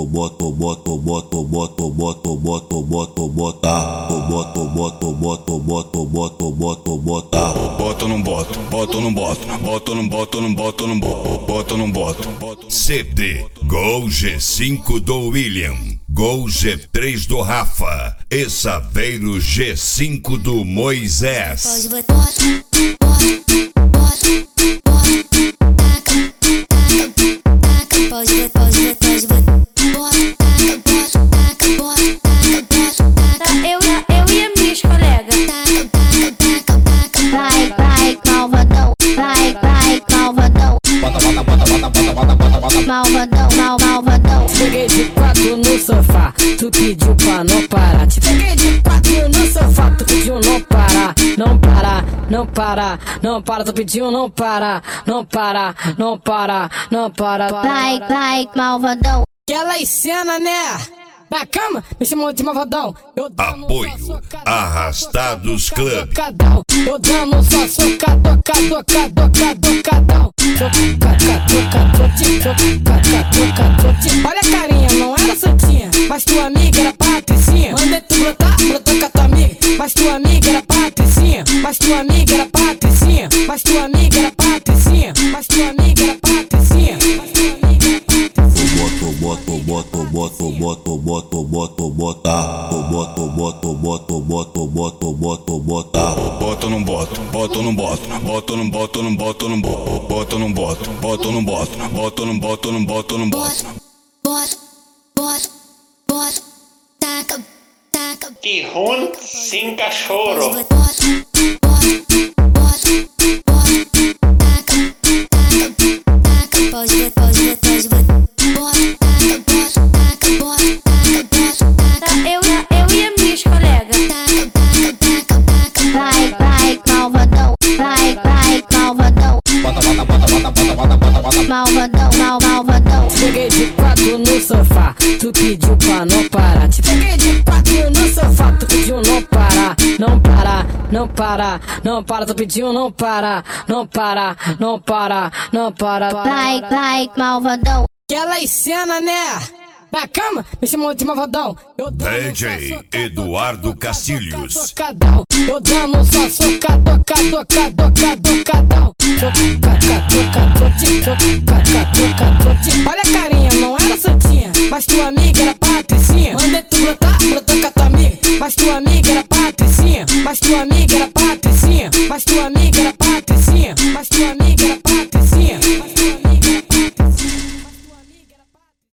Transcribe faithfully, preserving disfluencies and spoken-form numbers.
boto, boto, boto, boto, boto, boto, boto, boto, bota, boto, boto, boto, boto, boto, boto, bota. Boto, não boto, boto, não boto, boto, não boto, não boto, não boto, boto, não boto. C D Gol G cinco do William, Gol G três do Rafa e Saveiro G cinco do Moisés. Eu, eu e minhas colegas. Vai, vai, malvadão. Vai, vai, malvadão. Bota, bota, bota, bota, bota, bota, bota, bota. Malvadão, mal, malvadão. Peguei de quatro no sofá, tu pediu pra não parar. Te peguei de quatro no sofá, tu pediu não parar. Não parar, não parar, não para, tu pediu não parar. Não parar, não parar, não para. Vai, vai, malvadão. Aquela cena, né? Na cama, me chamou de malvadão. Eu Apoio Arrastados Club. Eu dando só socador, cador, cador, cador, cadão. Olha a carinha, não era santinha, mas tua amiga era Patricinha. Mandei tu brotar, brotou com a tua amiga, mas tua amiga era Patricinha. Mas tua amiga era Patricinha, mas tua amiga era Patricinha, mas tua amiga era Patricinha. Boto, boto, boto, boto, boto, boto, boto, bota, boto, boto, boto, boto, boto, boto, bota. Boto, não boto, boto, não boto, boto, não boto, não boto, não boto, boto, não boto, boto, não boto, boto, não boto, não boto, não boto. Bota, bota, bota, taca, taca. Que ruim sem cachorro. Bota, bota, bota, bota, taca, taca, taca. Pode, pode, pode, bota, taca, bota, taca, bota, taca, bota, taca. Eu, eu e minhas colegas. Taca, taca, taca, taca. Vai, vai, malvadão. Vai, vai, malvadão. Bota, bota, bota, bota, bota, bota, bota, bota. Malvadão, mal, malvadão. Peguei de quatro no sofá, tu pediu pra não parar. Te peguei de quatro no sofá, tu pediu não parar. Não parar, não parar, não para, tu pediu não parar. Não parar, não parar, não para. Vai, vai, malvadão. Aquela cena, né? Na cama, me chamou de malvadão. D J Eduardo Castilhos. Eu dando só socador, cador, cador, cador, cadão. Olha a carinha, não era santinha, mas tua amiga era Patricinha. Mandei tu brotar, brotou com a tua amiga, mas tua amiga era Patricinha. Mas tua amiga era Patricinha, mas tua amiga